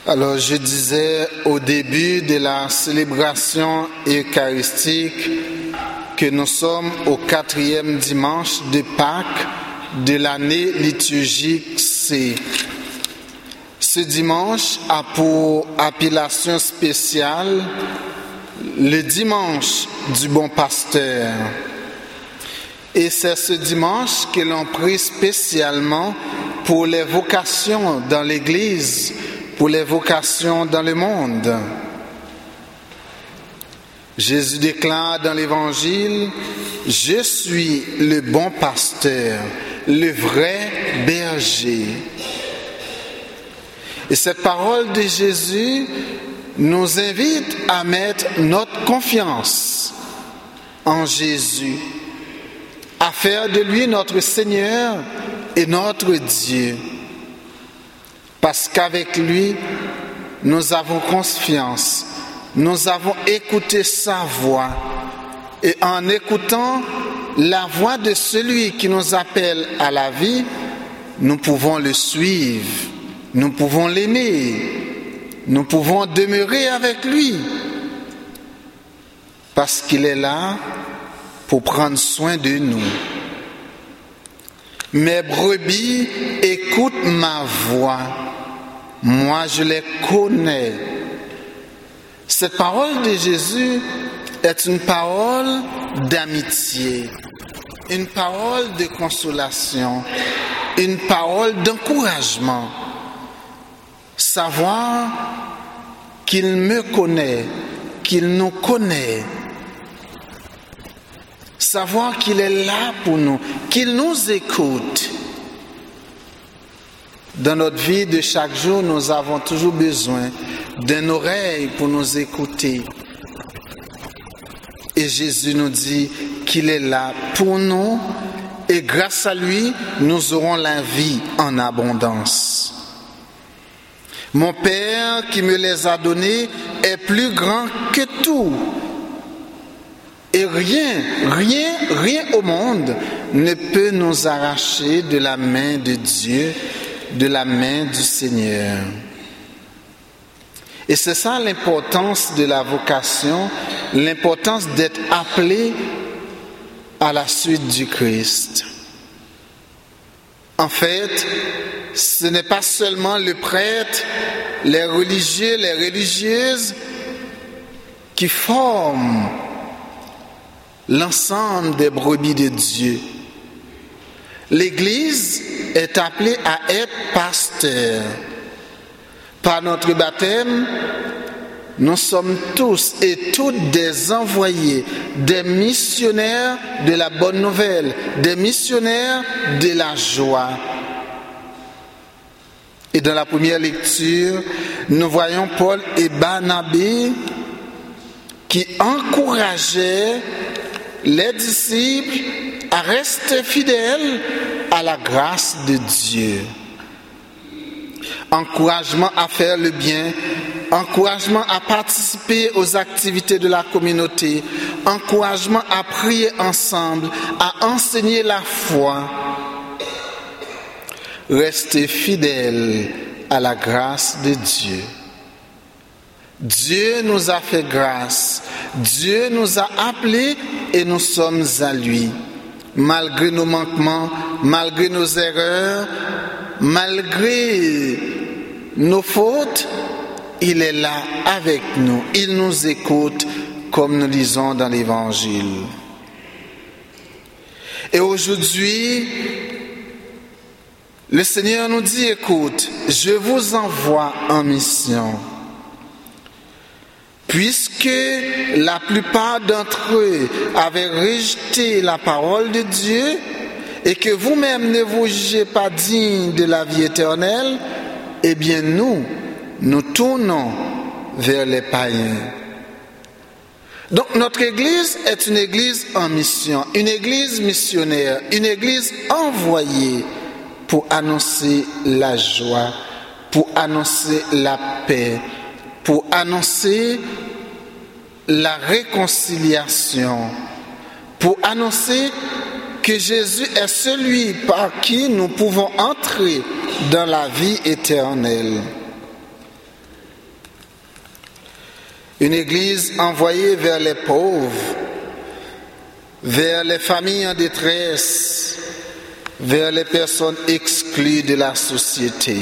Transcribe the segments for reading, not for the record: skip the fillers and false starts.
Alors, je disais au début de la célébration eucharistique que nous sommes au 4e dimanche de Pâques de l'année liturgique C. Ce dimanche a pour appellation spéciale le dimanche du bon pasteur. Et c'est ce dimanche que l'on prie spécialement pour les vocations dans l'Église, pour les vocations dans le monde. Jésus déclare dans l'Évangile: « Je suis le bon pasteur, le vrai berger. » Et cette parole de Jésus nous invite à mettre notre confiance en Jésus, à faire de lui notre Seigneur et notre Dieu. Parce qu'avec lui, nous avons confiance, nous avons écouté sa voix. Et en écoutant la voix de celui qui nous appelle à la vie, nous pouvons le suivre, nous pouvons l'aimer, nous pouvons demeurer avec lui. Parce qu'il est là pour prendre soin de nous. Mes brebis écoutent ma voix. Moi, je les connais. Cette parole de Jésus est une parole d'amitié, une parole de consolation, une parole d'encouragement. Savoir qu'il me connaît, qu'il nous connaît. Savoir qu'il est là pour nous, qu'il nous écoute. Dans notre vie de chaque jour, nous avons toujours besoin d'une oreille pour nous écouter. Et Jésus nous dit qu'il est là pour nous et grâce à lui, nous aurons la vie en abondance. Mon Père qui me les a donnés est plus grand que tout. Et rien au monde ne peut nous arracher de la main de Dieu, de la main du Seigneur. Et c'est ça l'importance de la vocation, l'importance d'être appelé à la suite du Christ. En fait, ce n'est pas seulement le prêtre, les religieux, les religieuses qui forment l'ensemble des brebis de Dieu. L'Église est appelée à être pasteur. Par notre baptême, nous sommes tous et toutes des envoyés, des missionnaires de la bonne nouvelle, des missionnaires de la joie. Et dans la première lecture, nous voyons Paul et Barnabé qui encourageaient les disciples à rester fidèles à la grâce de Dieu. Encouragement à faire le bien, encouragement à participer aux activités de la communauté, encouragement à prier ensemble, à enseigner la foi. Rester fidèles à la grâce de Dieu. Dieu nous a fait grâce, Dieu nous a appelés et nous sommes à lui. Malgré nos manquements, malgré nos erreurs, malgré nos fautes, il est là avec nous, il nous écoute comme nous lisons dans l'Évangile. Et aujourd'hui, le Seigneur nous dit: écoute, je vous envoie en mission. Puisque la plupart d'entre eux avaient rejeté la parole de Dieu et que vous-même ne vous jugez pas dignes de la vie éternelle, eh bien nous tournons vers les païens. Donc notre Église est une Église en mission, une Église missionnaire, une Église envoyée pour annoncer la joie, pour annoncer la paix, pour annoncer la réconciliation, pour annoncer que Jésus est celui par qui nous pouvons entrer dans la vie éternelle. Une église envoyée vers les pauvres, vers les familles en détresse, vers les personnes exclues de la société.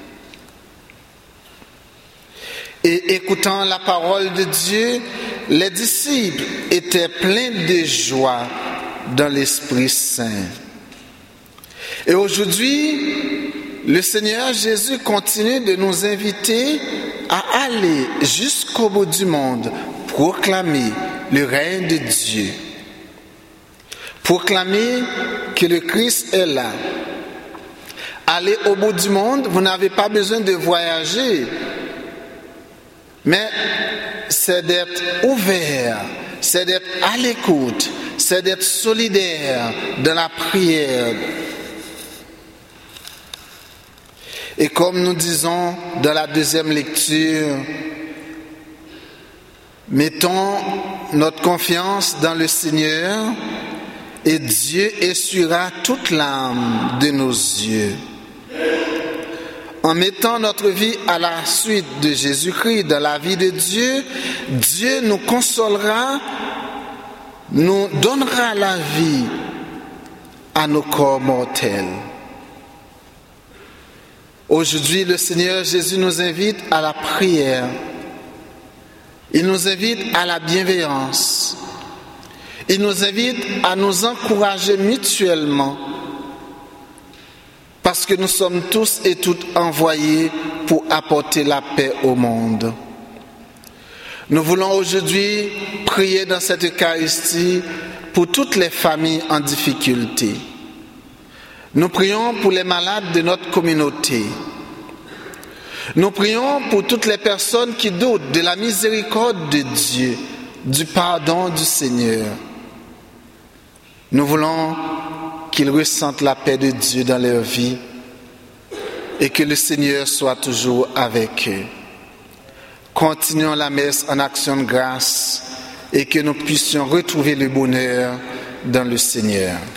Et écoutant la parole de Dieu, les disciples étaient pleins de joie dans l'Esprit Saint. Et aujourd'hui, le Seigneur Jésus continue de nous inviter à aller jusqu'au bout du monde, proclamer le règne de Dieu. Proclamer que le Christ est là. Aller au bout du monde, vous n'avez pas besoin de voyager, mais c'est d'être ouvert, c'est d'être à l'écoute, c'est d'être solidaire dans la prière. Et comme nous disons dans la deuxième lecture, mettons notre confiance dans le Seigneur et Dieu essuiera toute larme de nos yeux. En mettant notre vie à la suite de Jésus-Christ dans la vie de Dieu, Dieu nous consolera, nous donnera la vie à nos corps mortels. Aujourd'hui, le Seigneur Jésus nous invite à la prière. Il nous invite à la bienveillance. Il nous invite à nous encourager mutuellement. Parce que nous sommes tous et toutes envoyés pour apporter la paix au monde. Nous voulons aujourd'hui prier dans cette Eucharistie pour toutes les familles en difficulté. Nous prions pour les malades de notre communauté. Nous prions pour toutes les personnes qui doutent de la miséricorde de Dieu, du pardon du Seigneur. Nous voulons qu'ils ressentent la paix de Dieu dans leur vie et que le Seigneur soit toujours avec eux. Continuons la messe en action de grâce et que nous puissions retrouver le bonheur dans le Seigneur.